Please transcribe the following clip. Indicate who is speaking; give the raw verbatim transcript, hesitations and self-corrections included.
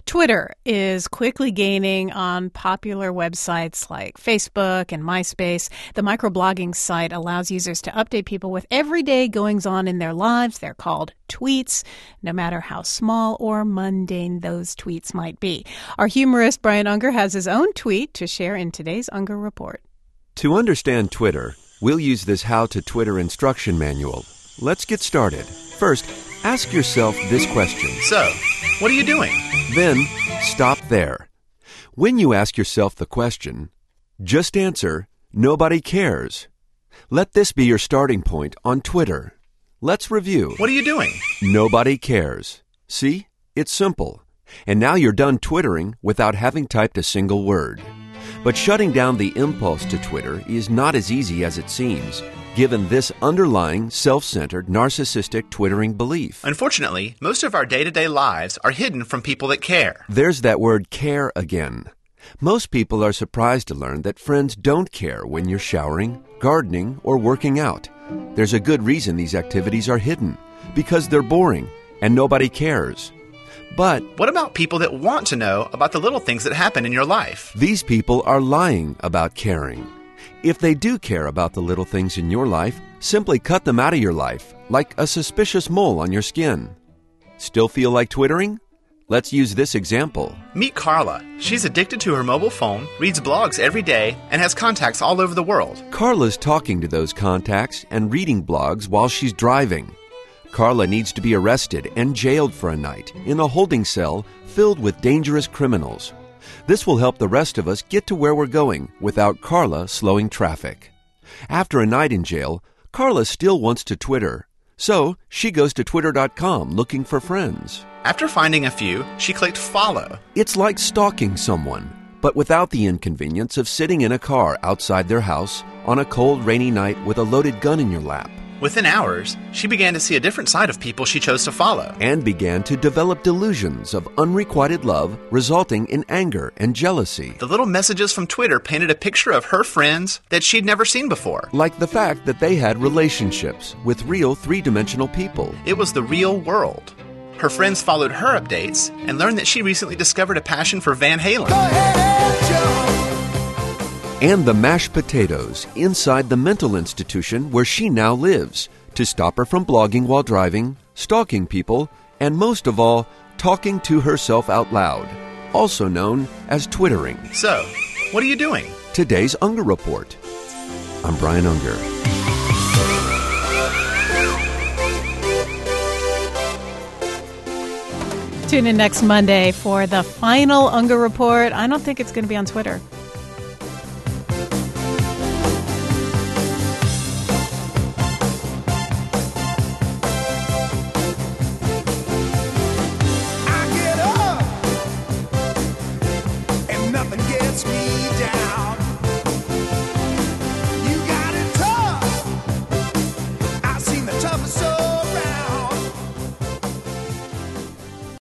Speaker 1: Twitter is quickly gaining on popular websites like Facebook and MySpace. The microblogging site allows users to update people with everyday goings-on in their lives. They're called tweets, no matter how small or mundane those tweets might be. Our humorist Brian Unger has his own tweet to share in today's Unger Report.
Speaker 2: To understand Twitter, we'll use this How to Twitter instruction manual. Let's get started. First, ask yourself this question.
Speaker 3: So, what are you doing?
Speaker 2: Then, stop there. When you ask yourself the question, just answer, nobody cares. Let this be your starting point on Twitter. Let's review.
Speaker 3: What are you doing?
Speaker 2: Nobody cares. See? It's simple. And now you're done twittering without having typed a single word. But shutting down the impulse to Twitter is not as easy as it seems, given this underlying, self-centered, narcissistic twittering belief.
Speaker 3: Unfortunately, most of our day-to-day lives are hidden from people that care.
Speaker 2: There's that word care again. Most people are surprised to learn that friends don't care when you're showering, gardening, or working out. There's a good reason these activities are hidden, because they're boring and nobody cares. But
Speaker 3: what about people that want to know about the little things that happen in your life?
Speaker 2: These people are lying about caring. If they do care about the little things in your life, simply cut them out of your life, like a suspicious mole on your skin. Still feel like twittering? Let's use this example.
Speaker 3: Meet Carla. She's addicted to her mobile phone, reads blogs every day, and has contacts all over the world.
Speaker 2: Carla's talking to those contacts and reading blogs while she's driving. Carla needs to be arrested and jailed for a night in a holding cell filled with dangerous criminals. This will help the rest of us get to where we're going without Carla slowing traffic. After a night in jail, Carla still wants to Twitter. So she goes to twitter dot com looking for friends.
Speaker 3: After finding a few, she clicked follow.
Speaker 2: It's like stalking someone, but without the inconvenience of sitting in a car outside their house on a cold, rainy night with a loaded gun in your lap.
Speaker 3: Within hours, she began to see a different side of people she chose to follow.
Speaker 2: And began to develop delusions of unrequited love, resulting in anger and jealousy.
Speaker 3: The little messages from Twitter painted a picture of her friends that she'd never seen before.
Speaker 2: Like the fact that they had relationships with real three-dimensional people.
Speaker 3: It was the real world. Her friends followed her updates and learned that she recently discovered a passion for Van Halen.
Speaker 4: Go ahead, Joe.
Speaker 2: And the mashed potatoes inside the mental institution where she now lives, to stop her from blogging while driving, stalking people, and most of all, talking to herself out loud, also known as twittering.
Speaker 3: So, what are you doing?
Speaker 2: Today's Unger Report. I'm Brian Unger.
Speaker 1: Tune in next Monday for the final Unger Report. I don't think it's going to be on Twitter.